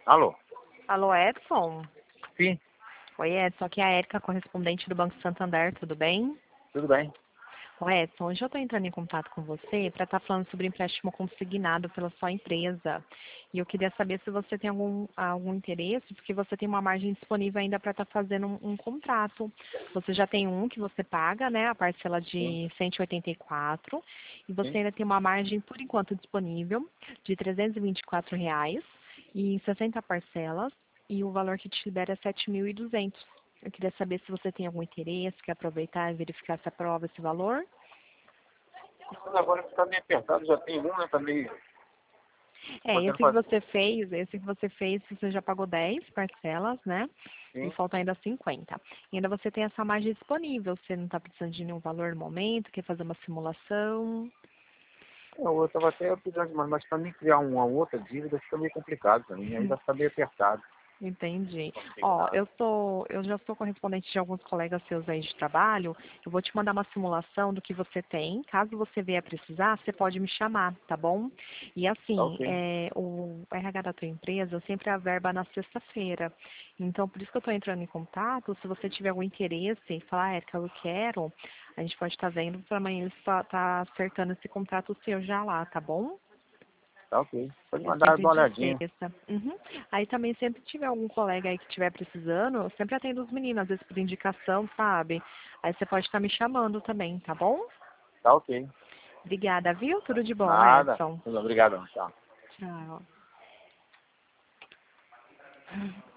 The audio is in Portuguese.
Alô? Alô, Edson? Sim, Oi, Edson. Aqui é a Érica, correspondente do Banco Santander, tudo bem? tudo bem. Oi, Edson. Hoje eu estou entrando em contato com você para estar falando sobre empréstimo consignado pela sua empresa. E eu queria saber se você tem algum interesse, porque você tem uma margem disponível ainda para estar fazendo um contrato. Você já tem um que você paga, né, a parcela Sim, de 184, e você sim. ainda tem uma margem, por enquanto, disponível de R$ 324 e em 60 parcelas, e o valor que te libera é 7.200. Eu queria saber se você tem algum interesse, quer aproveitar e verificar se aprova esse valor. Mas agora está meio apertado, já tem um, né? Tá meio. Podendo fazer. Esse que você fez, você já pagou 10 parcelas, né? E Sim. falta ainda 50. E ainda você tem essa margem disponível. Você não está precisando de nenhum valor no momento, quer fazer uma simulação. Eu estava até precisando, mas para mim criar uma outra dívida fica meio complicado para mim. Ainda está meio apertado. Entendi. Ó, Consignado. eu já sou correspondente de alguns colegas seus aí de trabalho. Eu vou te mandar uma simulação do que você tem. Caso você venha precisar, você pode me chamar, tá bom? E Tá assim, ok. o RH da tua empresa sempre averba na sexta-feira. Então, por isso que eu estou entrando em contato. Se você tiver algum interesse em falar, Érica, eu quero, a gente pode estar vendo para amanhã eles tá acertando esse contrato seu já lá, tá bom? Tá ok. Pode É mandar sempre uma de olhadinha. sexta. Uhum. Aí também sempre tiver algum colega aí que estiver precisando, eu sempre atendo os meninos, às vezes por indicação, sabe? Aí você pode estar me chamando também, tá bom? Tá ok. Obrigada, viu? Tudo de bom, Nada. Edson. Obrigado. Tchau. Tchau.